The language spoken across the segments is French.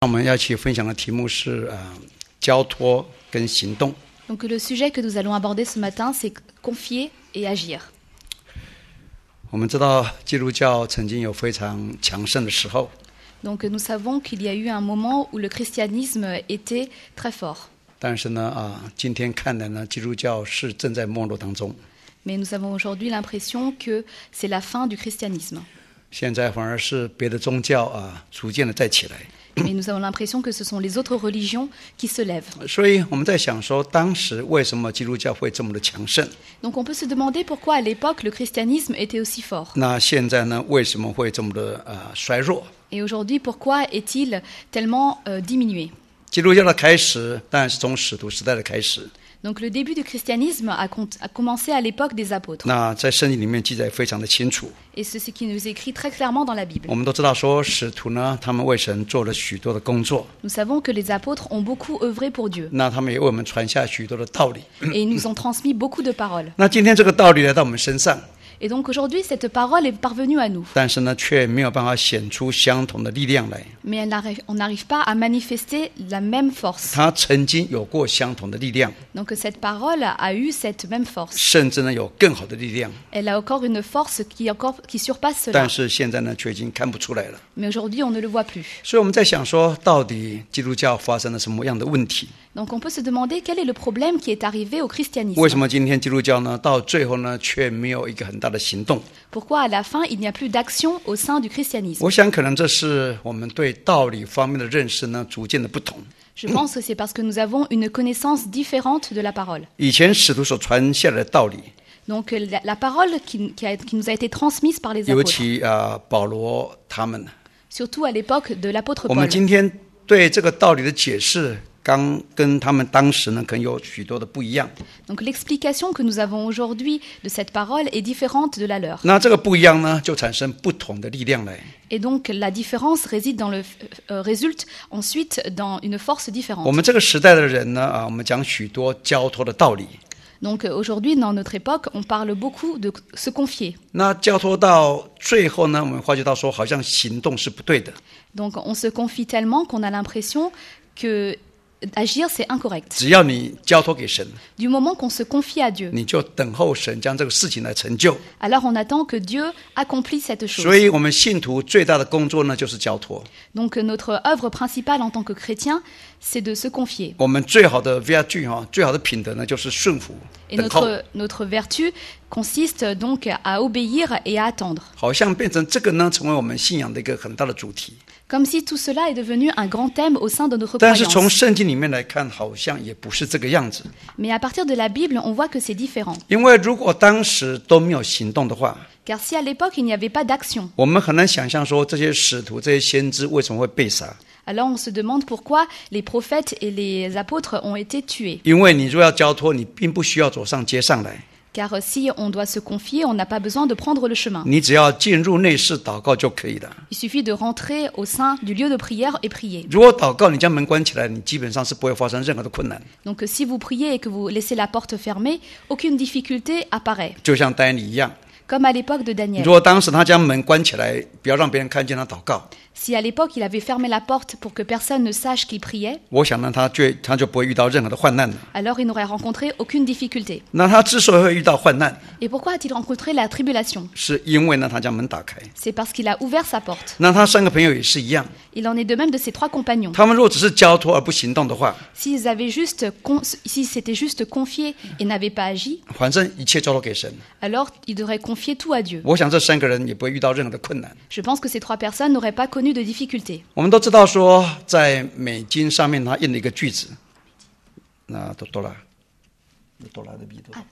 我们要一起分享的题目是交托跟行动。 Donc le sujet que nous allons aborder ce matin, c'est confier et agir. 我们知道基督教曾经有非常强盛的时候， Donc nous savons qu'il y a eu un moment où le christianisme était très fort. 但是呢今天看来呢，基督教是正在没落当中。 Mais nous avons aujourd'hui l'impression que c'est la fin du christianisme. 现在反而是别的宗教逐渐的在起来。 Mais nous avons l'impression que ce sont les autres religions qui se lèvent. 所以我们在想说，当时为什么基督教会这么的强盛？ Donc on peut se demander pourquoi à l'époque le christianisme était aussi fort. 那现在呢，为什么会这么的衰弱？ Et aujourd'hui, pourquoi est-il tellement diminué? 基督教的开始当然是从使徒时代的开始。 Donc le début du christianisme a commencé à l'époque des apôtres. 那在圣经里面记载非常的清楚。 Et c'est ce qui nous est écrit très clairement dans la Bible. 我们都知道说，使徒呢，他们为神做了许多的工作。 Nous savons que les apôtres ont beaucoup œuvré pour Dieu. 那他们也为我们传下许多的道理。 Et ils nous ont transmis beaucoup de paroles. 那今天这个道理来到我们身上， Et donc aujourd'hui, cette parole est parvenue à nous. 但是呢，却没有办法显出相同的力量来。 Mais on n'arrive pas à manifester la même force. 他曾经有过相同的力量， Donc cette parole a eu cette même force. 甚至呢有更好的力量， Elle a encore une force qui surpasse 但 cela. 是现在呢，却已经看不出来了。 Mais aujourd'hui, on ne le voit plus. 所以我们在想说，到底基督教发生了什么样的问题？ Donc on peut se demander quel est le problème qui est arrivé au christianisme. 为什么今天基督教呢，到最后呢，却没有一个很大的行动？ Pourquoi à la fin, il n'y a plus d'action au sein du christianisme. 我想可能这是我们对道理方面的认识呢，逐渐的不同。 Je pense que c'est parce que nous avons une connaissance différente de la parole. 以前使徒所传下来的道理， Donc la parole qui nous a été transmise par les 尤 apôtres, 其保罗他们， surtout à l'époque de l'apôtre 我们 Paul. 今天对这个道理的解释，刚跟他们当时呢，可能有许多的不一样。 Donc l'explication que nous avons aujourd'hui de cette parole est différente de la leur. 那这个不一样呢，就产生不同的力量来。 Et donc la différence résulte ensuite dans une force 我 différente. 们这个时代的人呢，我们讲许多交托的道理。 Donc aujourd'hui, dans notre époque, on parle beaucoup de se confier. 那交托到最后呢，我们发觉到说，好像行动是不对的。 Donc on se confie tellement qu'on a l'impression que agir, c'est incorrect. 只要你交托给神， Du moment qu'on se confie à Dieu, 你就等候神将这个事情来成就。 alors on attend que Dieu accomplisse cette chose. 所以，我们信徒最大的工作呢，就是交托。 Donc notre œuvre principale en tant que chrétien, c'est de se confier. 我们最好的 virtue 最好的品德呢，就是顺服、 Et 等候。 notre vertu consiste donc à obéir et à attendre. 好像变成这个呢，成为我们信仰的一个很大的主题。 Comme si tout cela est devenu un grand thème au sein de notre 但是从 croyance. 圣经里面来看，好像也不是这个样子。 Mais à partir de la Bible, on voit que c'est différent. 因为如果当时都没有行动的话， Car si à l'époque, il n'y avait pas d'action, 我们很难想象说这些使徒、这些先知为什么会被杀。 alors on se demande pourquoi les prophètes et les apôtres ont été tués. 因为你若要交托，你并不需要走上街上来， Car si on doit se confier, on n'a pas besoin de prendre le chemin. 你只要进入内室祷告就可以了。 Il suffit de rentrer au sein du lieu de prière et prier. 如果祷告，你将门关起来，你基本上是不会发生任何的困难。 Donc si vous priez et que vous laissez la porte fermée, aucune difficulté apparaît, 就像丹尼一样， comme à l'époque de Daniel. 如果当时他将门关起来，不要让别人看见他祷告， Si à l'époque il avait fermé la porte pour que personne ne sache qu'il priait, 我想呢，他就不会遇到任何的患难了。 alors il n'aurait rencontré aucune difficulté. 那他之所以会遇到患难， Et pourquoi a-t-il rencontré la tribulation? 是因为呢，他将门打开。 C'est parce qu'il a ouvert sa porte. 那他三个朋友也是一样， Il en est de même de ses 3 compagnons. 他们如果只是交托而不行动的话， S'ils s'étaient juste confiés et n'avaient pas agi, 反正一切交托给神。 alors ils devraient confier tout à Dieu. 我想这三个人也不会遇到任何的困难。 Je pense que ces 3 personnes n'auraient pas connu de difficultés. 我们都知道说，在美金上面他印了一个句子，那多拉的币多。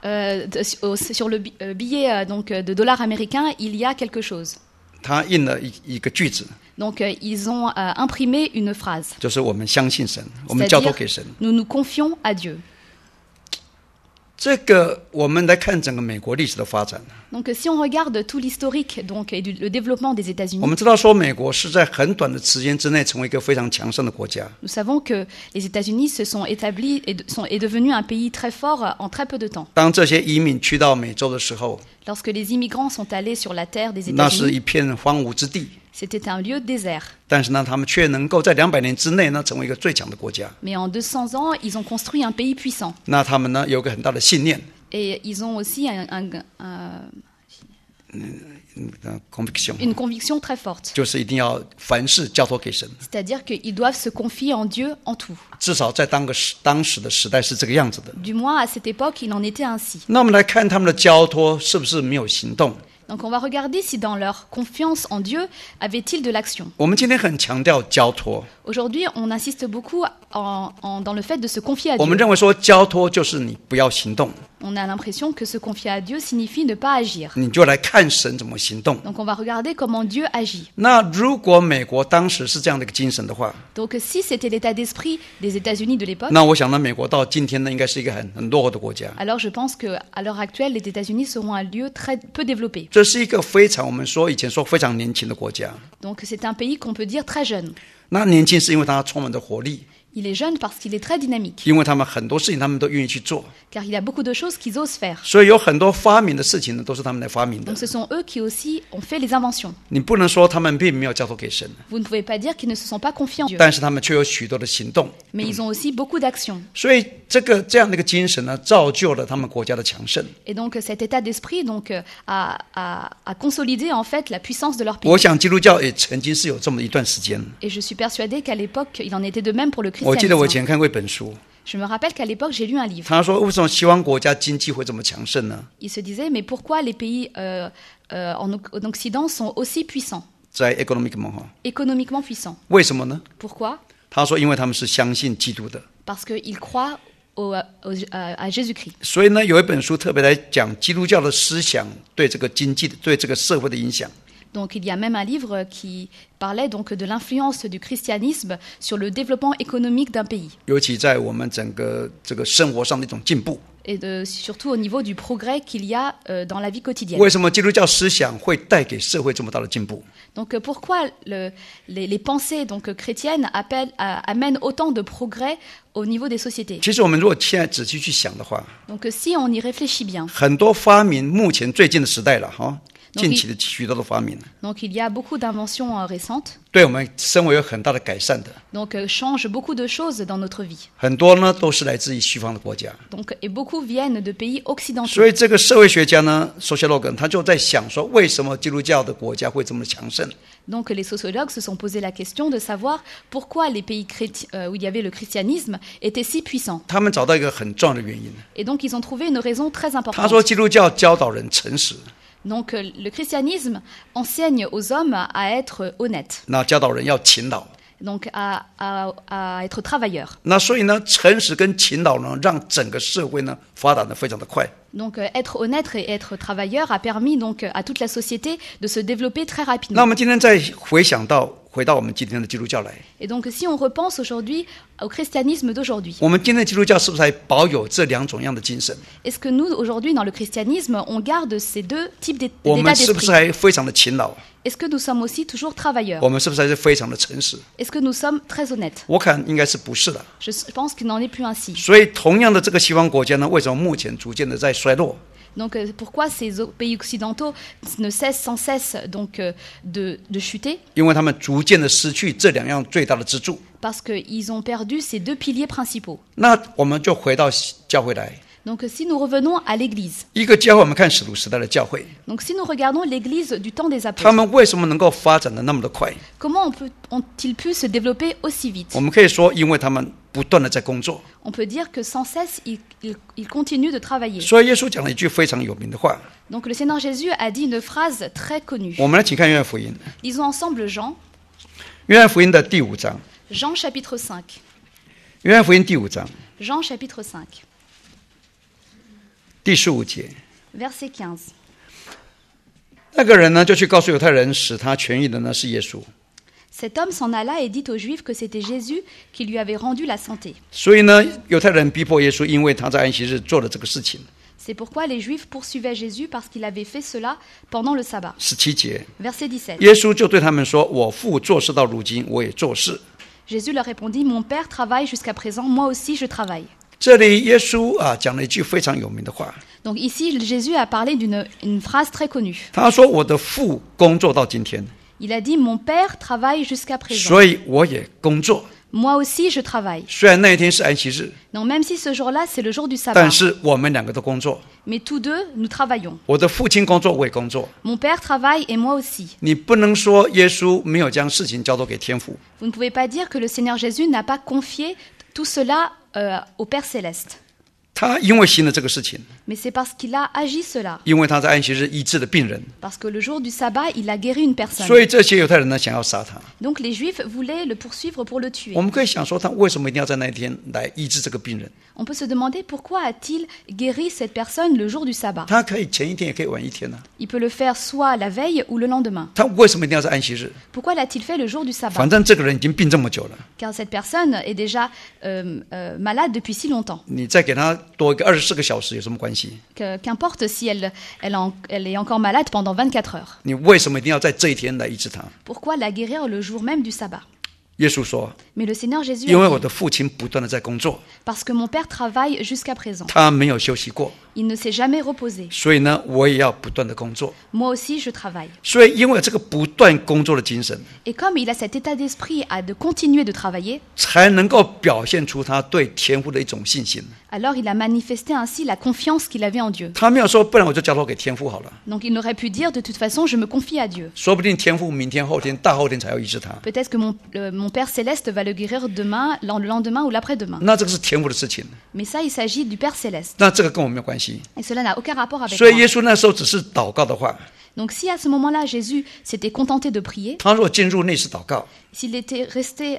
Sur le billet donc, de dollars américains, il y a quelque chose. 他印了一个句子， Donc ils ont imprimé une phrase. 就是我们相信神，我们交托给神。 Nous nous confions à Dieu. 这个我们来看整个美国历史的发展， Donc si on regarde tout l'historique donc, et le développement des 我 États-Unis, 们知道说美国是在很短的时间之内成为一个非常强盛的国家。 nous savons que les États-Unis se sont établis et est devenu un pays très fort en très peu de temps. 当这些移民去到美洲的时候， Lorsque les immigrants sont allés sur la terre des 那是 États-Unis, 一片荒芜之地。 C'était un lieu désert. 但是呢，他们却能够在200年之内呢，成为一个最强的国家。 Mais en 200 ans, ils ont construit un pays puissant. 那他们呢，有一个很大的信念 Et ils ont aussi conviction， une conviction très forte. 就是一定要凡事交托给神。 C'est-à-dire qu'ils doivent se confier en Dieu en tout. 至少在当时的时代是这个样子的。 Du moins, à cette époque, il en était ainsi. 那我们来看他们的交托是不是没有行动？ Donc on va regarder si dans leur confiance en Dieu, avait-il de l'action. 我们今天很强调交托， Aujourd'hui, on insiste beaucoup dans le fait de se confier à 我们 Dieu. 认为说交托就是你不要行动， On a l'impression que se confier à Dieu signifie ne pas agir. 你就来看神怎么行动。 Donc on va regarder comment Dieu agit. 那如果美国当时是这样的一个精神的话， Donc si c'était l'état d'esprit des États-Unis de l'époque, 那我想呢，美国到今天呢，应该是一个很落后的国家。 alors je pense qu'à l'heure actuelle, les États-Unis seront un lieu très peu développé. 这是一个非常我们说以前说非常年轻的国家。 Donc c'est un pays qu'on peut dire très jeune. 那年轻是因为它充满着活力， Il est jeune parce qu'il est très dynamique, 因为他们很多事情他们都愿意去做， car il y a beaucoup de choses qu'ils osent faire. 所以有很多发明的事情呢，都是他们来发明的 Donc。ce sont eux qui aussi ont fait les inventions. 你不能说他们并没有交托给神， Vous ne pouvez pas dire qu'ils ne se sont pas confiés en Dieu, 但是他们却有许多的行动。 mais ils ont aussi beaucoup d'actions. 所以这样的一个精神呢，造就了他们国家的强盛。 Et donc cet état d'esprit donc, a consolidé en fait la puissance de leur pays. 我想基督教也曾经是有这么一段时间。 Et je suis persuadée qu'à l'époque, il en était de même pour le 我记得我以 christianisme. 前看过一本书， Je me rappelle qu'à l'époque, j'ai lu un livre. 他说为什么西方国家经济会这么强盛呢？ Il se disait, mais pourquoi les pays en Occident sont aussi puissants, 在 economiquement 哈， économiquement puissants? 为什么呢？ Pourquoi? 他说因为他们是相信基督的。 Parce qu'ils croient à Jésus-Christ. 所以呢，有一本书特别来讲基督教的思想对这个经济、对这个社会的影响。 Donc il y a même un livre qui parlait donc de l'influence du christianisme sur le développement économique d'un pays 尤其在我们整个这个生活上的一种进步。 et surtout au niveau du progrès qu'il y a dans la vie quotidienne. 为什么基督教思想会带给社会这么大的进步？ Donc pourquoi les pensées donc, chrétiennes amènent autant de progrès au niveau des sociétés? 其实我们如果现在仔细去想的话， Donc si on y réfléchit bien, 很多发明，目前最近的时代了哈， Donc 近期的许多的发明， donc il y a beaucoup d'inventions récentes, 对我们生活有很大的改善的。 donc change beaucoup de choses dans notre vie. 很多呢都是来自于西方的国家， Donc, et beaucoup viennent de pays occidentaux. 所以这个社会学家呢 ，sociolog 他就在想说，为什么基督教的国家会这么强盛？ Donc les sociologues se sont posé la question de savoir pourquoi les pays où il y avait le christianisme étaient si puissants. 他们找到一个很重要的原因， Et donc ils ont trouvé une raison très 他 importante. 说基督教教导人诚实， Donc le christianisme enseigne aux hommes à être honnêtes, 那教导人要勤劳。 donc à être travailleurs. 那所以呢，诚实跟勤劳呢，让整个社会呢发展的非常的快。 Donc être honnête et être travailleur a permis donc à toute la société de se développer très 那 rapidement. 我们今天再回到我们今天的基督教来， Et donc si on repense aujourd'hui au christianisme d'aujourd'hui, 我们今天的基督教是不是还保有这两种样的精神？ est-ce que nous aujourd'hui dans le christianisme on garde ces deux types 我 d'état 们是不是 d'esprit? 还非常的勤劳？ Est-ce que nous sommes aussi toujours travailleurs? 我们是不是还是非常的诚实？ Est-ce que nous sommes très honnêtes? 我看应该是不是的。 Je pense qu'il n'en est plus ainsi. 所以，同样的这个西方国家呢，为什么目前逐渐的在衰落？ Donc pourquoi ces pays occidentaux ne cessent sans cesse donc de chuter? 因为他们逐渐的失去这两样最大的支柱。 Parce qu'ils ont perdu ces deux piliers principaux. 那我们就回到教会来， Donc si nous revenons à l'Église, 一个教会，我们看使徒时代的教会， donc si nous regardons l'Église du temps des 他 apôtres, 们为什么能够发展的那么的快？ comment ont-ils pu se développer aussi vite? 我们可以说，因为他们不断的在工作。 On peut dire que sans cesse, ils continuent de travailler. 所以耶稣讲了一句非常有名的话， Donc le Seigneur Jésus a dit une phrase très connue. 我们来请看约翰福音， Lisons ensemble Jean, 约翰福音的第5章， Jean chapitre 5. 约翰福音第5章 Jean chapitre 5, 第15节。 verset 15. 那个人呢，就去告诉犹太人，使他痊愈的呢是耶稣。 Cet homme s'en alla et dit aux Juifs que c'était Jésus qui lui avait rendu la santé. 所以呢，犹太人逼迫耶稣，因为他在安息日做了这个事情。 C'est pourquoi les Juifs poursuivaient Jésus parce qu'il avait fait cela pendant le sabbat. 17节， Verset 17. 耶稣就对他们说：“我父做事到如今，我也做事。” Jésus leur répondit, Mon Père travaille jusqu'à présent, moi aussi je travaille. 这里耶稣讲了一句非常有名的话， Donc ici, Jésus a parlé d'une phrase très connue. 他说：“我的父工作到今天。” Il a dit, mon père travaille jusqu'à présent. 所以我也工作。 Moi aussi, je travaille. 虽然那一天是安息日， Donc même si ce jour-là, c'est le jour du sabbat, 但是我们两个都工作。 mais tous deux, nous travaillons. 我的父亲工作，我也工作。 Mon père travaille et moi aussi. 你不能说耶稣没有将事情交托给天父， Vous ne pouvez pas dire que le Seigneur Jésus n'a pas confié tout cela au Père Céleste. 他因为行了这个事情， Mais c'est parce qu'il a agi cela. 因为他在安息日医治了病人， Parce que le jour du sabbat, il a guéri une personne. 所以这些犹太人呢想要杀他。 Donc les Juifs voulaient le poursuivre pour le tuer. 我们可以想说，他为什么一定要在那一天来医治这个病人？ On peut se demander pourquoi a-t-il guéri cette personne le jour du sabbat. 他可以前一天，也可以晚一天呢、 Il peut le faire soit la veille ou le lendemain. 他为什么一定要在安息日？ Pourquoi l'a-t-il fait le jour du sabbat? 反正这个人已经病这么久了， Car cette personne est déjà malade depuis si longtemps. 你再给他多一个24个小时有什么关系？ Qu'importe si elle est encore malade pendant 24 heures. 你为什么一定要在这一天来医治他？ Pourquoi la guérir le jour même du sabbat? 耶稣说 Mais le Seigneur Jésus 因为 a 我 dit, 的父亲不断的在工作， parce que mon Père travaille jusqu'à présent. 他没有休息过， Il ne s'est jamais reposé. 所以呢，我也要不断的工作。 Moi aussi, je travaille. 所以因为有这个不断工作的精神， Et comme il a cet état d'esprit de continuer de travailler, 才能够表现出他对天父的一种信心。 alors il a manifesté ainsi la confiance qu'il avait en Dieu. 他没有说，不然我就交托给天父好了。 Donc il n'aurait pu dire, de toute façon, je me confie à Dieu. 说不定天父明天、后天、大后天才要医治他， Peut-être que mon Père Céleste va le guérir demain, le lendemain ou l'après-demain. 那这个是天父的事情， Mais ça, il s'agit du Père Céleste. 那这个跟我没有关系。 Et cela n'a aucun rapport avec 所以 moi. 耶稣那时候只是祷告的话， Donc si à ce moment-là, Jésus s'était contenté de prier, 他如果进入内室祷告， s'il était resté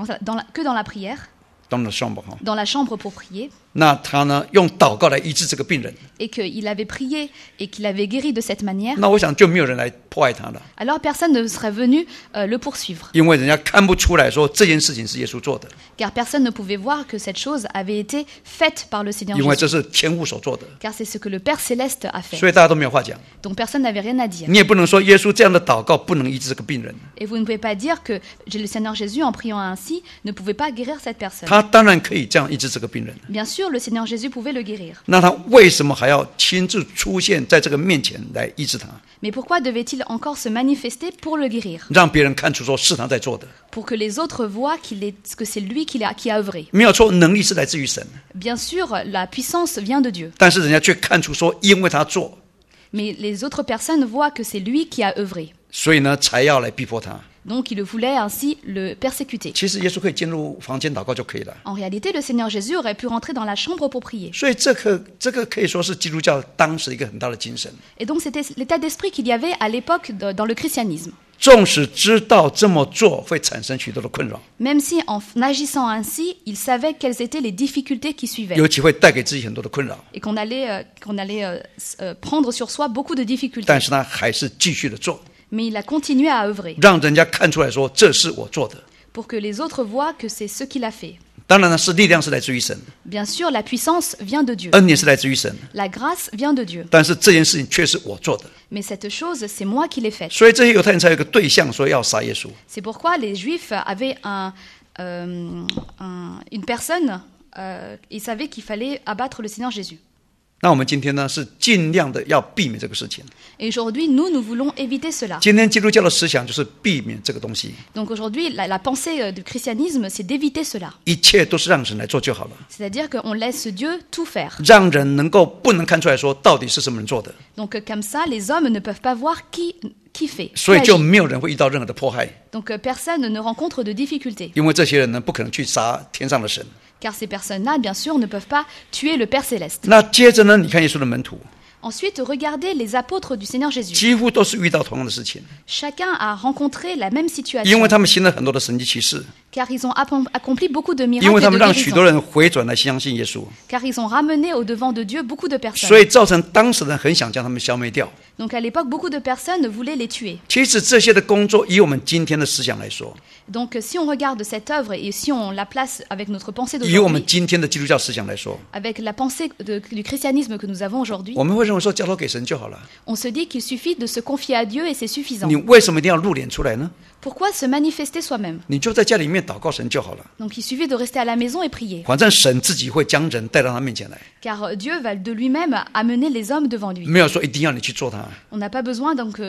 que dans la prière, 当然上吧哈， dans la chambre pour prier, 那他呢用祷告来医治这个病人， et qu'il avait prié et qu'il avait guéri de cette manière, 那我想就没有人来迫害他了， alors personne ne serait venu le poursuivre. 因为人家看不出来说这件事情是耶稣做的， Car personne ne pouvait voir que cette chose avait été faite par le Seigneur 因为 Jésus. 这是天父所做的， Car c'est ce que le Père Céleste a fait. 所以大家都没有话讲。 Donc personne n'avait rien à dire. 你也不能说耶稣这样的祷告不能医治这个病人， Et vous ne pouvez pas dire que le Seigneur Jésus, en priant ainsi, ne pouvait pas guérir cette personne. 他当然可以这样医治这个病人。 Bien sûr, le Seigneur Jésus pouvait le guérir. 那他为什么还要亲自出现在这个面前来医治他， Mais pourquoi devait-il encore se manifester pour le guérir? 让别人看出说是他在做的？ Pour que les autres voient que c'est lui qui a œuvré. 没有错，能力是来自于神， Bien sûr, la puissance vient de Dieu. 但是人家却看出说，因为他做， Mais les autres personnes voient que c'est lui qui a œuvré. 所以呢才要来逼迫他。 Donc il voulait ainsi le persécuter. 其实耶稣可以进入房间祷告就可以了。 En réalité, le Seigneur Jésus aurait pu rentrer dans la chambre pour prier. 所以这个可以说是基督教当时一个很大的精神。 Et donc c'était l'état d'esprit qu'il y avait à l'époque dans le christianisme. 纵使知道这么做会产生许多的困扰， Même si en agissant ainsi, il savait quelles étaient les difficultés qui suivaient. 尤其会带给自己很多的困扰， Et qu'on allait prendre sur soi beaucoup de difficultés. 但是他还是继续的做， Mais il a continué à œuvrer 让人家看出来说这是我做的。 pour que les autres voient que c'est ce qu'il a fait. 当然呢，是力量是来自于神， Bien sûr, la puissance vient de Dieu. 恩典是来自于神， La grâce vient de Dieu. 但是这件事情却是我做的。 Mais cette chose, c'est moi qui l'ai faite. 所以这些犹太人才有一个对象说要杀耶稣。 C'est pourquoi les Juifs avaient une personne, ils savaient qu'il fallait abattre le Seigneur Jésus. 那我们今天呢是尽量的要避免这个事情。 Et aujourd'hui, nous voulons éviter cela. 今天基督教的思想就是避免这个东西， Donc aujourd'hui, la pensée du christianisme, c'est d'éviter cela. 一切都是让神来做就好了， C'est-à-dire qu'on laisse Dieu tout faire. 让人能够不能看出来说到底是什么人做的， Donc comme ça, les hommes ne peuvent pas voir qui fait. 所以 qui 就 agit. 没有人会遇到任何的迫害， Donc personne ne rencontre de difficultés. 因为这些人呢不可能去杀天上的神。 Car ces personnes-là, bien sûr, ne peuvent pas tuer le Père Céleste. 那接着呢，你看耶稣的门徒 Ensuite, regardez les apôtres du Seigneur Jésus. 几乎都是遇到同样的事情， Chacun a rencontré la même 因 situation. 为他们行了很多的神迹奇事， Car ils ont accompli beaucoup de 因 miracles 为 et 他 de 们让许多 guérisons. 人回转来相信耶稣， Car ils ont ramené au devant de Dieu beaucoup de 所 personnes. 以造成当时人很想将他们消灭掉。 Donc à l'époque, beaucoup de personnes voulaient les tuer. 其实这些的工作，以我们今天的思想来说， Donc si on regarde cette œuvre et si on la place avec notre pensée 以我们 d'aujourd'hui, 今天的基督教思想来说， avec la pensée du christianisme que nous avons aujourd'hui, 我们会认为说交托给神就好了。 on se dit qu'il suffit de se confier à Dieu et c'est suffisant. 你为什么一定要露脸出来呢？ Pourquoi se manifester soi-même? 你就在家里面祷告神就好了， Donc il suffit de rester à la maison et prier. 反正神自己会将人带到他面前来， Car Dieu va de lui-même amener les hommes devant lui. 没有说一定要你去做它。 On n'a pas besoin donc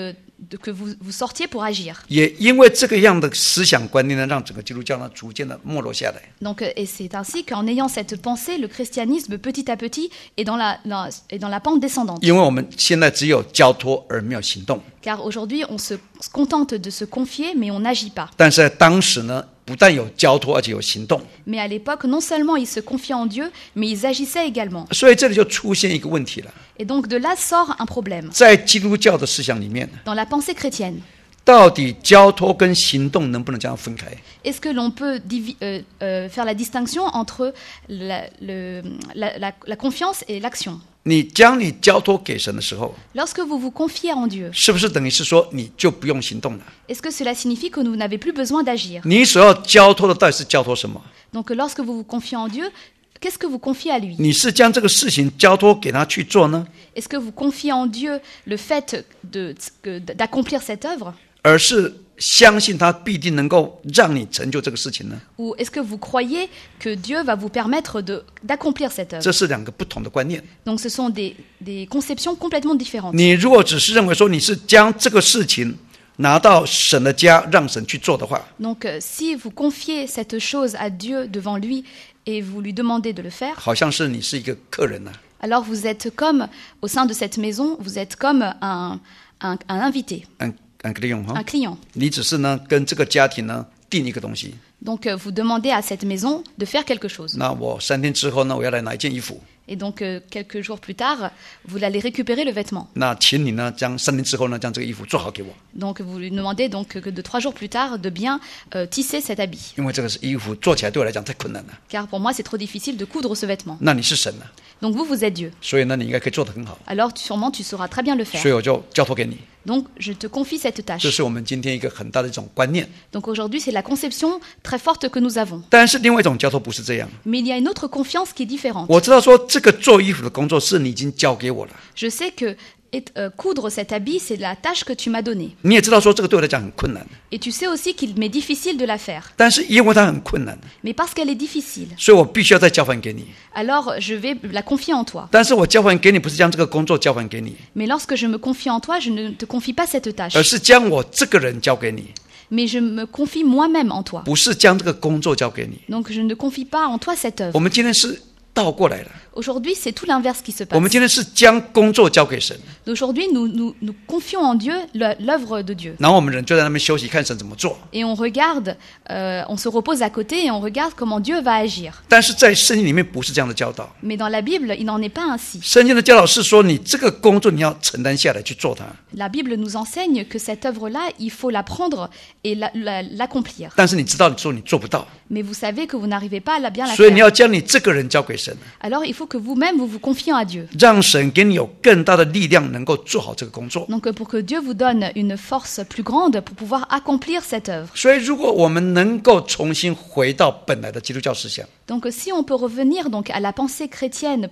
que vous sortiez pour agir. 也因为这个样的思想观念呢，让整个基督教呢逐渐的没落下来。 Donc, et c'est ainsi qu'en ayant cette pensée, le christianisme petit à petit est dans la pente descendante. 因为我们现在只有交托而没有行动。 Car aujourd'hui, on se contente de se confier, mais on n'agit pas. 但是在当时呢，不但有交托，而且有行动。 Mais à l'époque, non seulement ils se confiaient en Dieu, mais ils agissaient également. 所以这里就出现一个问题了， Et donc de là sort un problème. 在基督教的思想里面， Dans la pensée chrétienne, 到底交托跟行动能不能这样分开？ est-ce que l'on peut faire la distinction entre la confiance et l'action? 你将你交托给神的时候， Lorsque vous vous confiez en Dieu, 是不是等于是说你就不用行动了？ est-ce que cela signifie que vous n'avez plus besoin d'agir? 你所要交托的到底是交托什么？ Donc lorsque vous vous confiez en Dieu, qu'est-ce que vous confiez à lui? 你是将这个事情交托给他去做呢， Est-ce que vous confiez en Dieu le fait d'accomplir cette œuvre? 而是相信他必定能够让你成就这个事情呢？ Ou est-ce que vous croyez que Dieu va vous permettre d'accomplir cette œuvre? 这是两个不同的观念。 Donc ce sont des conceptions complètement différentes. 你如果只是认为说你是将这个事情拿到神的家，让神去做的话， Donc si vous confiez cette chose à Dieu devant lui et vous lui demandez de le faire, 好像是你是一个客人啊， alors vous êtes comme, au sein de cette maison, vous êtes comme un invité, 按个用哈 un，client. 你只是呢跟这个家庭呢订一个东西。 Donc vous demandez à cette maison de faire quelque chose. 那我3天之后呢，我要来拿一件衣服， Et donc quelques jours plus tard, vous allez récupérer le vêtement. 那请你呢将3天之后呢将这个衣服做好给我， Donc vous lui demandez donc que de 3 jours plus tard de bien tisser cet habit. 因为这个是衣服做起来对我来讲太困难了。 Car pour moi c'est trop difficile de coudre ce vêtement. 那你是神啊， Donc vous êtes Dieu. 所以呢你应该可以做得很好， Alors sûrement tu sauras très bien le 所 faire. 以我就交托给你。 Donc je te confie cette 这 tâche. 是我们今天一个很大的一种观念。 Donc aujourd'hui c'est la conception très forte que nous avons. 但是另外一种交托不是这样， Mais il y a une autre confiance qui est différente. 我知道说这个做衣服的工作是你已经交给我了， Je sais que coudre cet habit c'est la tâche que tu m'as donnée. 你也知道说这个对我来讲很困难， Et tu sais aussi qu'il m'est difficile de la faire. 但是因为它很困难， Mais parce qu'elle est difficile, 所以我必须要再交还给你。 alors je vais la confier en toi. 但是我交还给你不是将这个工作交还给你， Mais lorsque je me confie en toi, je ne te confie pas cette tâche. 而是将我这个人交给你， Mais je me confie moi-même en toi. 不是将这个工作交给你。 Donc je ne confie pas en toi cette 我 œuvre. 们今天是倒过来了， Aujourd'hui, c'est tout l'inverse qui se 我们 passe. 今天是将工作交给神， Aujourd'hui, nous confions en Dieu l'œuvre de Dieu. 然后我们人就在那边休息，看神怎么做。 Et on regarde, on se repose à côté et on regarde comment Dieu va agir. 但是在圣经里面不是这样的教导， Mais dans la Bible, il n'en est pas ainsi. 圣经的教导是说，你这个工作你要承担下来去做它。 La Bible nous enseigne que cette œuvre-là, il faut la prendre et l'accomplir. 但是你知道你说你做不到， Mais vous savez que vous n'arrivez pas à bien la 所以你 faire. 要将你这个人交给神， Alors il faut que vous-même, vous vous confiez à Dieu. 让神给你有更大的力量，能够做好这个工作。 Donc pour que Dieu vous donne une force plus grande pour pouvoir accomplir cette œuvre. 所以，如果我们能够重新回到本来的基督教思想， Donc si on peut revenir donc à la pensée chrétienne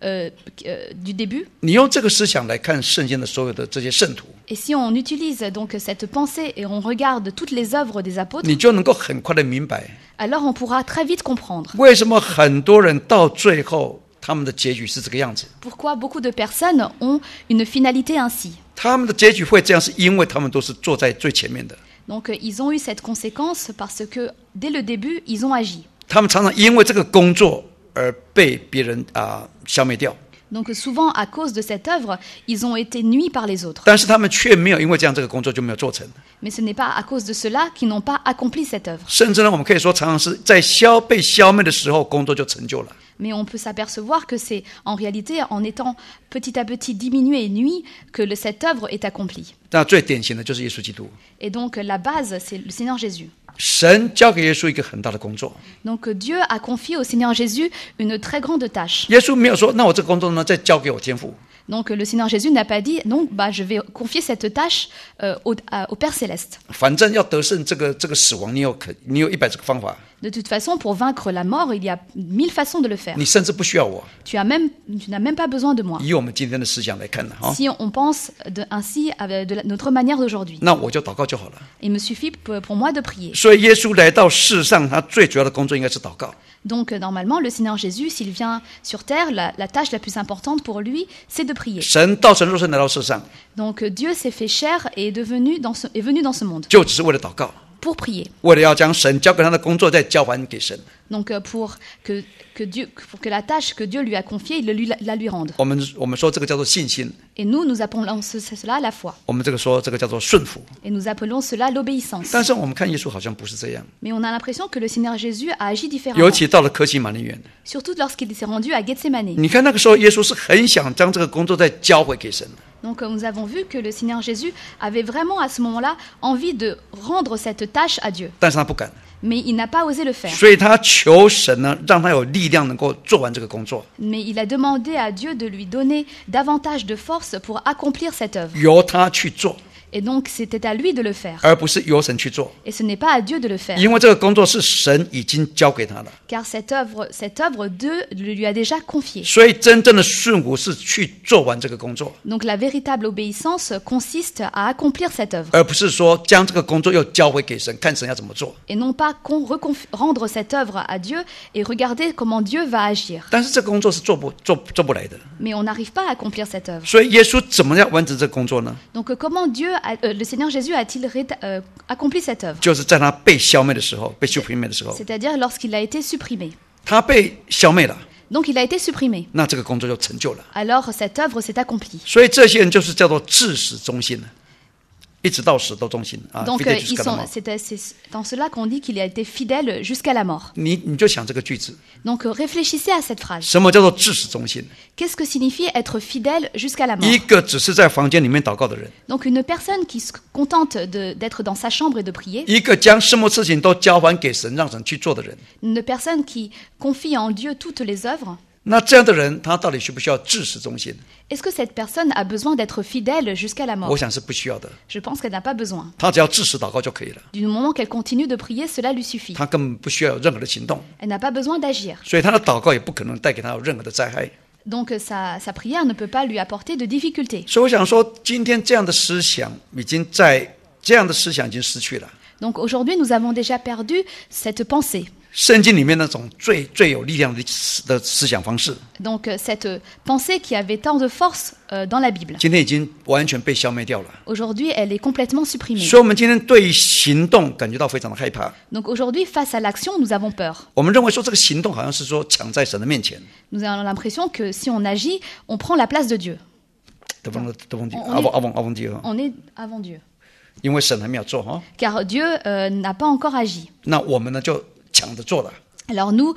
du début, 你用这个思想来看圣经的所有的这些圣徒， et si on utilise donc cette pensée et on regarde toutes les œuvres des apôtres, 你就能够很快的明白， alors on pourra très vite comprendre 为什么很多人到最后他们的结局是这个样子。 pourquoi beaucoup de personnes ont une finalité ainsi. 他们的结局会这样，是因为他们都是坐在最前面的。 Donc ils ont eu cette conséquence parce que dès le début, ils ont agi. 他们常常因为这个工作而被别人消灭掉， Donc souvent, à cause de cette œuvre, ils ont été nuits par les autres. 但是他们却没有因为这样这个工作就没有做成。 Mais ce n'est pas à cause de cela qu'ils n'ont pas accompli cette œuvre. 甚至呢，我们可以说，常常是在被消灭的时候，工作就成就了。 Mais on peut s'apercevoir que c'est en réalité en étant petit à petit diminué et nuit que cette œuvre est accomplie. 那最典型的就是耶稣基督， Et donc la base, c'est le Seigneur Jésus. 神交给耶稣一个很大的工作， Donc Dieu a confié au Seigneur Jésus une très grande tâche. 耶稣没有说，那我这个工作呢，再交给我天父。 Donc le Seigneur Jésus n'a pas dit, non, je vais confier cette tâche au Père Céleste. 反正要得胜这个死亡，你有100个方法。 De toute façon, pour vaincre la mort, il y a 1000 façons de le faire. 你甚至不需要我。 Tu n'as même pas besoin de moi. 以我们今天的思想来看呢， Si on pense ainsi notre manière d'aujourd'hui, 那我就祷告就好了。 il me suffit pour moi de prier. 所以耶稣来到世上，他最主要的工作应该是祷告。 Donc normalement, le Seigneur Jésus, s'il vient sur terre, la tâche la plus importante pour lui, c'est de prier. 神道成肉身来到世上， Donc Dieu s'est fait chair et est venu dans ce monde 就只是为了祷告， pour prier. 为了要将神交给他的工作再交还给神。 Donc pour que la tâche que Dieu lui a confiée, il la lui rende. 我们说这个叫做信心， Et nous appelons cela la foi. 我们这个叫做顺服。 Et nous appelons cela l'obéissance. 但是我们看耶稣好像不是这样， Mais on a l'impression que le Seigneur Jésus a agi 尤 différemment. 其到了客西马尼园， Surtout lorsqu'il s'est rendu à Gethsemane. 你看那个时候耶稣是很想将这个工作再交回给神。 Donc nous avons vu que le Seigneur Jésus avait vraiment à ce moment-là envie de rendre cette tâche à Dieu. 但是他不敢， Mais il n'a pas osé le faire. 所以他求神呢，让他有力量能够做完这个工作， Mais il a demandé à Dieu de lui donner davantage de force pour accomplir cette œuvre. 由他去做， Et donc c'était à lui de le faire. 而不是由神去做， Et ce n'est pas à Dieu de le faire. 因为这个工作是神已经交给他了。 Car cette œuvre, Dieu lui a déjà confiée. 所以真正的顺服是去做完这个工作， Donc la véritable obéissance consiste à accomplir cette œuvre. 而不是说将这个工作又交回给神，看神要怎么做。 Et non pas rendre cette œuvre à Dieu et regarder comment Dieu va agir. 但是这个工作是做不来的， Mais on n'arrive pas à accomplir cette œuvre. 所以耶稣怎么样完成这个工作呢？ Donc comment le Seigneur Jésus a-t-il accompli cette œuvre? 就是在他被消灭的时候，被修平灭的时候， C'est-à-dire lorsqu'il a été supprimé. 他被消灭了， Donc il a été supprimé. 那这个工作就成就了。 Alors cette œuvre s'est accomplie. 所以这些人就是叫做至死忠心了，一直到死都忠心啊。 Donc fidèle jusqu'à la mort c'est dans cela qu'on dit qu'il a été fidèle jusqu'à la mort. 你就想这个句子， Donc réfléchissez à cette phrase. 什么叫做至死忠心？ Qu'est-ce que signifie être fidèle jusqu'à la mort? 一个只是在房间里面祷告的人， Donc une personne qui se contente d'être dans sa chambre et de prier, 一个将什么事情都交还给神，让神去做的人。 une personne qui confie en Dieu toutes les œuvres, 那这样的人，他到底需不需要至死忠心？ est-ce que cette personne a besoin d'être fidèle jusqu'à la 我 mort? 想是不需要的， Je pense qu'elle n'a pas besoin. 他只要至死祷告就可以了， Du moment qu'elle continue de prier, cela lui suffit. 他根本不需要有任何的行动， Elle n'a pas besoin d'agir. 所以他的祷告也不可能带给他有任何的灾害。 Donc sa prière ne peut pas lui apporter de difficultés. 所以我想说，今天这样的思想已经失去了。 Donc aujourd'hui, nous avons déjà perdu cette pensée. 圣经里面那种最有力量的思想方式， Donc cette pensée qui avait tant de force dans la Bible. 今天已经完全被消灭掉了。 Aujourd'hui, elle est complètement supprimée. 所以，我们今天对于行动感觉到非常的害怕。 Donc aujourd'hui, face à l'action, nous avons peur. 我们认为说，这个行动好像是说抢在神的面前。 Nous avons l'impression que si on agit, on prend la place de Dieu. 阿翁记 On est avant Dieu. 因为神还没有做哈， Car Dieu n'a pas encore agi. 那我们呢就抢着做了。 Alors nous,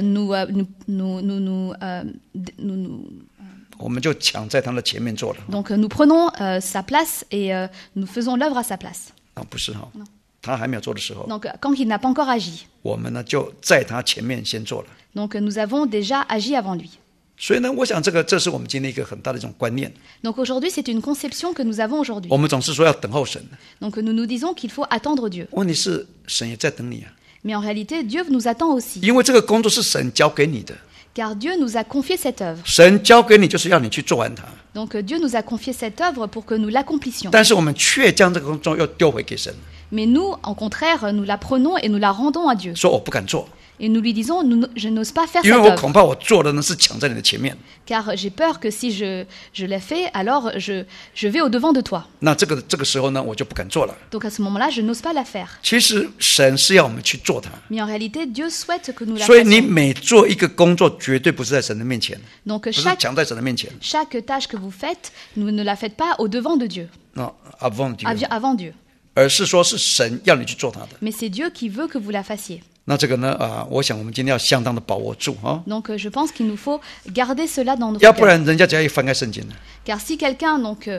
我们就抢在他的前面做了。 donc nous prenons sa place et nous faisons l'œuvre à sa place. 啊，不是哈，他还没有做的时候， Donc quand il n'a pas encore agi, 我们呢就在他前面先做了。 donc nous avons déjà agi avant lui. 所以呢，我想这是我们今天一个很大的一种观念。 Donc aujourd'hui, c'est une conception que nous avons aujourd'hui. 我们总是说要等候神， Donc nous nous disons qu'il faut attendre Dieu. 问题是神也在等你啊， Mais en réalité, Dieu nous attend aussi. 因为这个工作是神交给你的， Car Dieu nous a confié cette œuvre. 神交给你就是要你去做完它， Donc Dieu nous a confié cette œuvre pour que nous l'accomplissions. 但是我们却将这个工作又丢回给神， Mais nous, en contraire, nous la prenons et nous la rendons à Dieu. 说我不敢做， Et nous lui disons, je n'ose pas faire 因 cette 为我 œuvre. 恐怕我做的呢是抢在你的前面， Car j'ai peur que si je l'ai fait, alors je vais au-devant de toi. 那这个时候呢我就不敢做了。 Donc à ce moment-là, je n'ose pas la faire. 其实神是要我们去做它， Mais en réalité, Dieu souhaite que nous la 所以你 fassions. 每做一个工作，绝对不是在神的面前， Donc 不是 chaque 抢在神的面前。 tâche que vous faites, vous ne la faites pas au-devant de Dieu, 那avant Dieu， avant Dieu. 而是说是神要你去做它的。 Mais c'est Dieu qui veut que vous la fassiez. 那这个呢我想我们今天要相当的把握住啊， Donc je pense qu'il nous faut garder cela dans notre 要不 cœur. 然人家只要一翻开圣经呢， Car si quelqu'un donc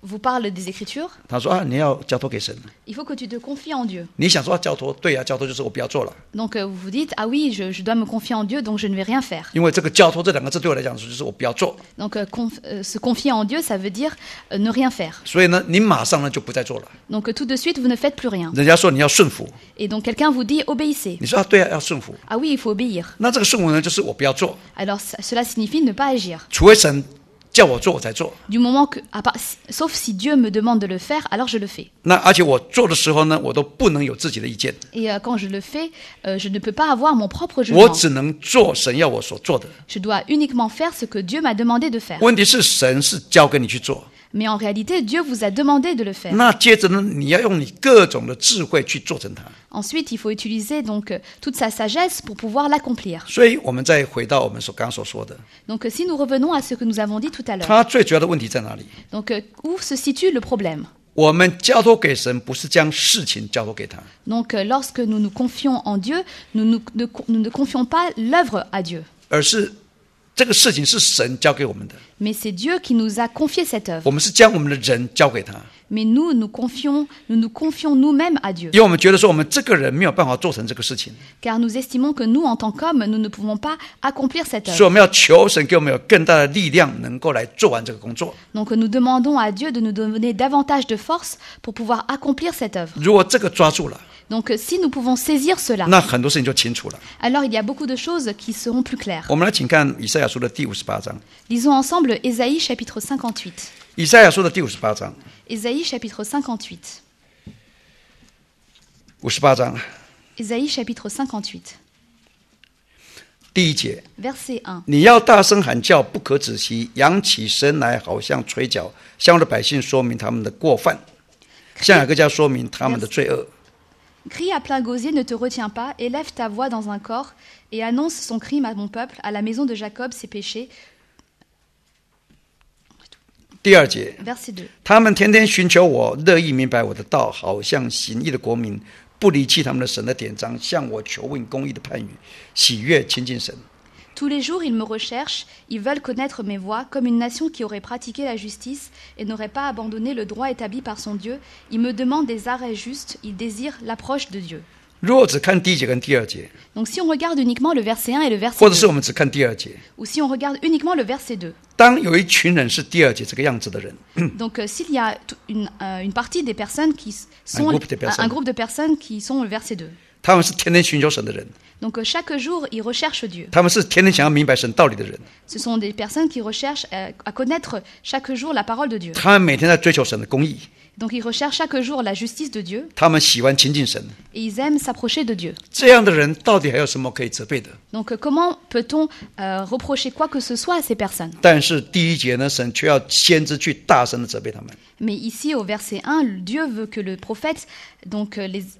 vous parle des Écritures, 他说你要交托给神。 il faut que tu te confies en Dieu. 你想说交托，对啊，交托就是我不要做了， Donc vous vous dites, ah oui, je dois me confier en Dieu, donc je ne vais rien faire. 因为这个交托这两个字对我来讲就是我不要做， Donc se confier en Dieu, ça veut dire ne rien faire. 所以呢，你马上呢就不再做了。 Donc tout de suite, vous ne faites plus rien. 人家说你要顺服， Et donc quelqu'un vous dit, obéissez. 你说对啊，要顺服。 Ah oui, il faut obéir. 那这个顺服呢，就是我不要做， Alors cela signifie ne pas agir. 除非神叫我做我才做。 Du moment que, sauf si Dieu me demande de le faire, alors je le fais. 那而且我做的时候呢，我都不能有自己的意见， Et quand je le fais, je ne peux pas avoir mon propre 我 jugement. 只能做神要我所做的。 Je dois uniquement faire ce que Dieu m'a demandé de faire. 问题是神是交给你去做， Mais en réalité, Dieu vous a demandé de le faire. 那接着呢，你要用你各种的智慧去做成它。 Ensuite, il faut utiliser donc toute sa sagesse pour pouvoir l'accomplir. 所以我们再回到我们刚刚所说的， Donc si nous revenons à ce que nous avons dit tout à l'heure, 它最主要的问题在哪里？ donc où se situe le problème? 我们交托给神，不是将事情交托给他， Donc lorsque nous nous confions en Dieu, nous ne confions pas l'œuvre à Dieu, 而是这个事情是神交给我们的， mais c'est Dieu qui nous a confié cette œuvre. 我们是将我们的人交给他， Mais nous nous confions nous-mêmes à Dieu, 因为我们觉得说我们这个人没有办法做成这个事情， car nous estimons que nous, en tant qu'hommes, nous ne pouvons pas accomplir cette 所以 œuvre. 我们要求神给我们有更大的力量，能够来做完这个工作。 Donc nous demandons à Dieu de nous donner davantage de force pour pouvoir accomplir cette œuvre. 如果这个抓住了， Donc si nous pouvons saisir cela, 那很多事情就清楚了。 alors il y a beaucoup de choses qui seront plus claires. 我们来请看以赛亚书的第58章， Lisons ensemble Ésaïe chapitre 58. 以赛亚书的第58章 Ésaïe chapitre 58. ，58章 Ésaïe chapitre 58, 第1节。 verset 1. 你要大声喊叫，不可止息，扬起声来，好像吹角，向我的百姓说明他们的过犯，向雅各家说明他们的罪恶。 Crie à plein gosier, ne te retiens pas, élève ta voix dans un corps et annonce son crime à mon peuple, à la maison de Jacob ses péchés. 第2节， Verset 2. 他们天天寻求我，乐意明白我的道，好像行义的国民，不离弃他们的神的典章，向我求问公义的判语，喜悦亲近神。 Tous les jours, ils me recherchent, ils veulent connaître mes voies, comme une nation qui aurait pratiqué la justice et n'aurait pas abandonné le droit établi par son Dieu. Ils me demandent des arrêts justes, ils désirent l'approche de Dieu. 如果只看第1节跟第2节， Donc si on regarde uniquement le verset 1 et le verset 或者是我 2, 们只看第2节， ou si on regarde uniquement le verset 2, 当有一群人是第2节这个样子的人， donc s'il y a une partie des personnes qui sont groupe de personnes. un groupe de personnes qui sont le verset 2. 他们是天天寻求神的人， Donc chaque jour, ils recherchent Dieu. 他们是天天想要明白神道理的人， Ce sont des personnes qui recherchent à connaître chaque jour la parole de Dieu. 他们每天在追求神的公义， Donc ils recherchent chaque jour la justice de Dieu 他们喜欢亲近神。 et ils aiment s'approcher de Dieu. 这样的人到底还有什么可以责备的？ Donc comment peut-on reprocher quoi que ce soit à ces personnes? 但是第1节呢，神却要先知去大声的责备他们。 Mais ici, au verset 1, Dieu veut que le prophète donc,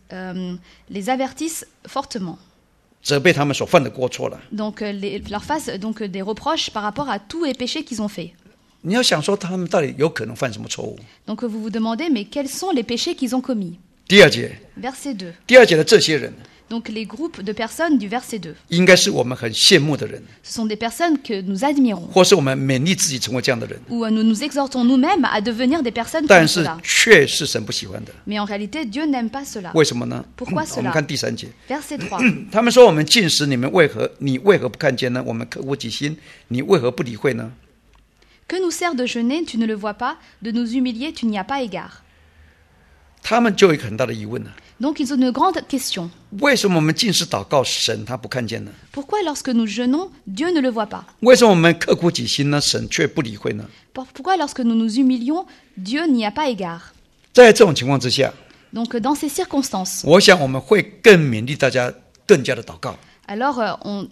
les avertisse fortement. 责备他们所犯的过错了。 Donc leur fasse donc, des reproches par rapport à tous les péchés qu'ils ont faits. 你要想说他们到底有可能犯什么错误？ Donc vous vous demandez, mais quels sont les péchés qu'ils ont commis? 第2节， Verset 2. 第2节的这些人， Donc les groupes de personnes du verset 2. 应该是我们很羡慕的人， Ce sont des personnes que nous admirons, 或是我们勉励自己成为这样的人， ou nous nous exhortons nous-mêmes à devenir des personnes 但 comme 是 cela. 却是神不喜欢的。 Mais en réalité, Dieu n'aime pas cela. 为什么呢？ Pourquoi 我们 cela? 看第3节， Verset 3. 他们说我们禁食，你为何不看见呢？我们刻苦己心，你为何不理会呢？ Que nous sert de jeûner, tu ne le vois pas, de nous humilier, tu n'y as pas égard. 他们就有一个很大的疑问了： Donc ils ont une grande question. 为什么我们禁食祷告，神他不看见呢？ Pourquoi lorsque nous jeûnons, Dieu ne le voit pas? 为什么我们刻苦己心呢？神却不理会呢？ Pourquoi lorsque nous nous humilions, Dieu n'y a pas égard? 在这种情况之下， Donc dans ces circonstances, 我想我们会更勉励大家更加的祷告， alors on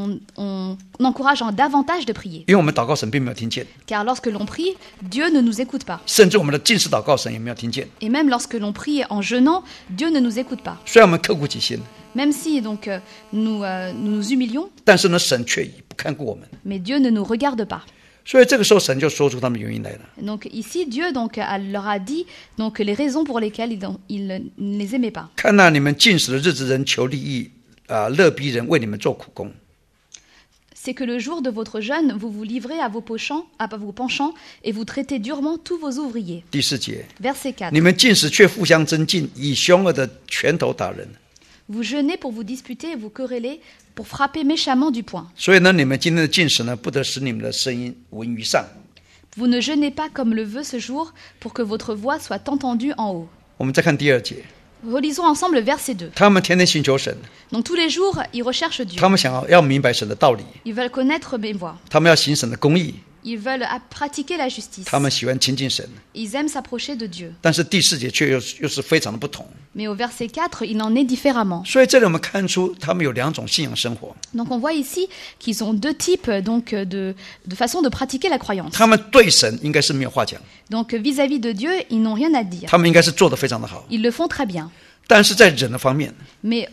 encourage davantage de prier. 因为我们祷告神并没有听见， Car lorsque l'on prie, Dieu ne nous écoute pas. 甚至我们的禁食祷告神也没有听见。 Et même lorsque l'on prie en jeûnant, Dieu ne nous écoute pas. 虽然我们刻苦己心， Même si donc nous nous humilions, 但是呢，神却不看顾我们。 mais Dieu ne nous regarde pas. 所以这个时候，神就说出他们原因来了。 Donc ici, Dieu donc, leur a dit donc, les raisons pour lesquelles il ne les aimait pas. 看那你们禁食的日子，人求利益乐逼人为你们做苦工。 c'est que le jour de votre jeûne, vous vous livrez à vos penchants et vous traitez durement tous vos ouvriers. 第4节， Verset 4. 你们进食却互相争竞，以凶恶的拳头打人。 Vous jeûnez pour vous disputer et vous quereller, pour frapper méchamment du poing. 所以呢，你们今天的进食呢，不得使你们的声音闻于上。 Vous ne jeûnez pas comme le veut ce jour, pour que votre voix soit entendue en haut. 我们再看第2节， Relisons ensemble le verset 2. 他们天天寻求神， Donc tous les jours, ils recherchent Dieu. 他们想要明白神的道理， Ils veulent connaître mes voies. 他们要行神的公义， Ils veulent pratiquer la justice. 他们喜欢亲近神。 Ils aiment s'approcher de Dieu. 但是第4节却又是非常的不同。 Mais au verset 4, il en est différemment. 所以这里我们看出，他们有2种信仰生活。 Donc on voit ici qu'ils ont deux types donc, de façon de pratiquer la croyance. 他们对神应该是没有话讲， Donc vis-à-vis de Dieu, ils n'ont rien à dire. 他们应该是做得非常的好。 Ils le font très bien. 但是在人的方面， Mais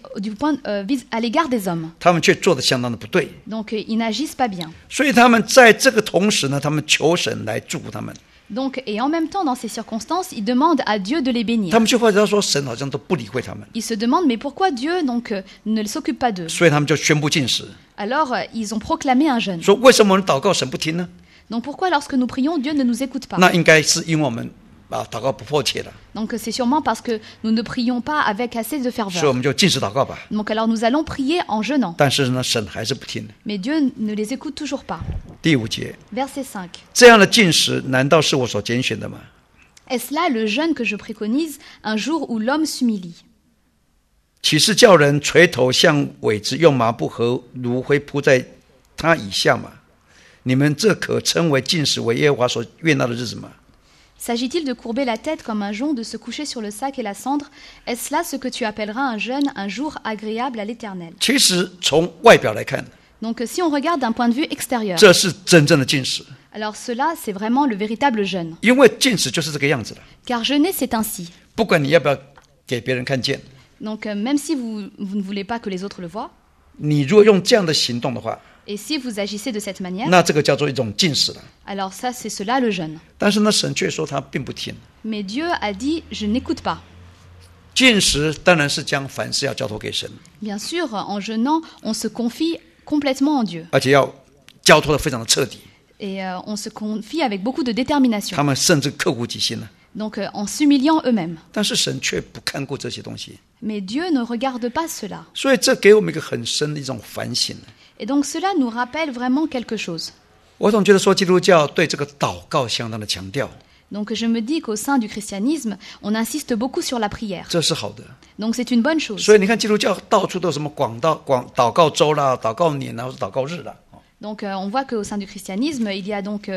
à l'égard des hommes. 他们却做得相当的不对。 Donc ils n'agissent pas bien. 所以他们在这个同时呢，他们求神来祝福他们。 Donc, et en même temps, dans ces circonstances, ils demandent à Dieu de les bénir. 他们就会知道说，神好像都不理会他们， Ils se demandent, mais pourquoi Dieu donc, ne s'occupe pas d'eux? 所以他们就宣布禁食， Alors, ils ont proclamé un jeûne. 说为什么我们祷告神不听呢？ Donc, pourquoi lorsque nous prions, Dieu ne nous écoute pas? 那应该是因为我们祷告不迫切了， Donc, c'est sûrement parce que nous ne prions pas avec assez de 所以我 ferveur. 们就禁食祷告吧。 Donc, alors nous allons prier en jeûnant. 但是呢，神还是不听。 Mais Dieu ne les écoute toujours pas. 第5节， Verset 5. 这样的禁食难道是我所拣选的吗？ Est-ce là le jeûne que je préconise, un jour où l'homme s'humilie? 岂是叫人垂头像苇子，用麻布和炉灰铺在他以下吗？你们这可称为禁食，为耶和华所悦纳的日子吗？ S'agit-il de courber la tête comme un jonc, de se coucher sur le sac et la cendre? Est-ce là ce que tu appelleras un jeûne, un jour agréable à l'Éternel? 其实从外表来看， Donc si on regarde d'un point de vue extérieur, 这是真正的禁食， alors cela c'est vraiment le véritable jeûne. 因为禁食就是这个样子的。 Car jeûner c'est ainsi. 不管你要不要给别人看见， Donc même si vous ne voulez pas que les autres le voient, 你如果用这样的行动的话， et si vous agissez de cette manière, 那这个叫做一种禁食了。 alors ça c'est cela le jeûne. 但是呢，神却说他并不听。 Mais Dieu a dit je n'écoute pas. 禁食当然是将凡事要交托给神， Bien sûr, en jeûnant, on se confie complètement en Dieu. 而且要交托的非常的彻底。 Et on se confie avec beaucoup de détermination. 他们甚至刻苦己心了。 Donc en s'humiliant eux-mêmes. 但是神却不看顾这些东西， Mais Dieu ne regarde pas cela. 所以这给我们一个很深的一种反省。 Et donc cela nous rappelle vraiment quelque chose. 我总觉得说，基督教对这个祷告相当的强调， Donc je me dis qu'au sein du christianisme, on insiste beaucoup sur la prière. 这是好的。 Donc c'est une bonne chose. 所以你看，基督教到处都有什么祷告周啦、祷告年啦，或者祷告日啦。 Donc on voit qu'au sein du christianisme, il y a donc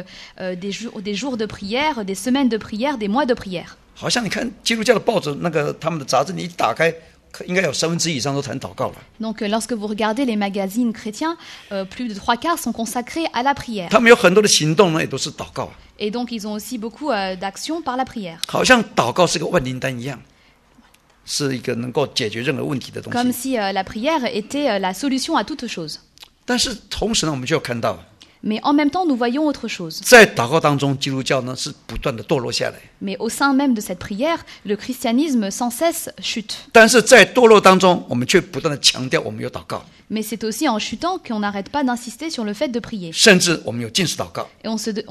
des jours de prière, des semaines de prière, des mois de prière. 好像你看基督教的报纸，那个他们的杂志，你一打开，应该有1/3以上都谈祷告了。 Donc lorsque vous regardez les magazines chrétiens, plus de 3/4 sont consacrés à la prière. 他们有很多的行动呢，也都是祷告， Et donc ils ont aussi beaucoup d'actions par la prière. 好像祷告是个万灵丹一样，是一个能够解决任何问题的东 Comme 西。 si la prière était la solution à toute chose. 但是同时呢，我们就要看到， Mais en même temps, nous voyons autre chose. 在祷告当中，基督教呢是不断的堕落下来。 Mais au sein même de cette prière, le christianisme sans cesse chute. 但是在堕落当中，我们却不断的强调我们有祷告， Mais c'est aussi en chutant qu'on n'arrête pas d'insister sur le fait de prier. 甚至我们有禁食祷告， Et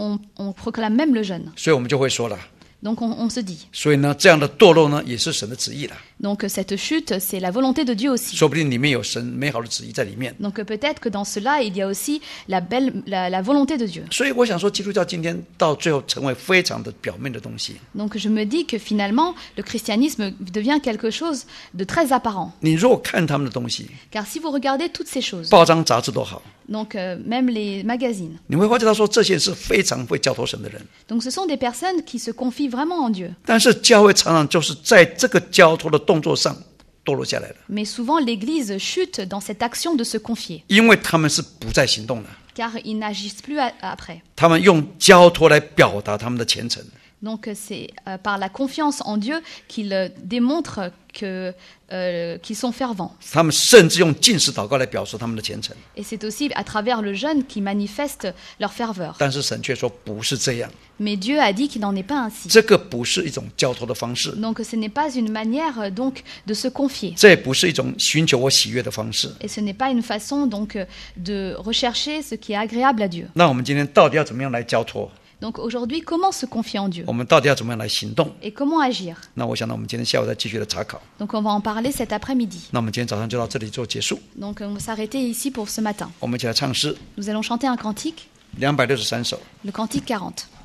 on proclame même le jeûne. 所以我们就会说了， Donc on se dit. 所以呢，这样的堕落呢，也是神的旨意了。 Donc cette chute, c'est la volonté de Dieu aussi. 说不定里面有神美好的旨意在里面。 Donc peut-être que dans cela, il y a aussi la volonté de Dieu. 所以我想说，基督教今天到最后成为非常的表面的东西。 Donc je me dis que finalement, le christianisme devient quelque chose de très apparent. 你如果看他们的东西， Car si vous regardez toutes ces choses, 报章杂志都好， donc même les magazines, 你会发觉到说，这些是非常会交托神的人。 donc ce sont des personnes qui se confient vraiment en Dieu. 但是教会常常就是在这个交托的动作上堕落下来了， Mais souvent, l'Église chute dans cette action de se confier, 因为他们是不再行动了， car ils n'agissent plus après. 他们用交托来表达他们的虔诚。 Donc c'est par la confiance en Dieu qu'ils démontrent qu'ils sont fervents. 他们甚至用禁食祷告来表示他们的虔诚。 Et c'est aussi à travers le jeûne qu'ils manifestent leur ferveur. 但是神却说不是这样， Mais Dieu a dit qu'il n'en est pas ainsi. 这个不是一种交托的方式， Donc ce n'est pas une manière donc de se confier. 这也不是一种寻求我喜悦的方式。 Et ce n'est pas une façon donc de rechercher ce qui est agréable à Dieu. 那我们今天到底要怎么样来交托？ Donc aujourd'hui, comment se confier en Dieu 我们到底要怎么样来行动？ et comment agir? 那我想呢，我们今天下午再继续的查考。 Donc on va en parler cet après-midi. 那我们今天早上就到这里做结束。 Donc on va s'arrêter ici pour ce matin. 我们一起来唱诗 Nous allons chanter un cantique, 263首。 le cantique 40.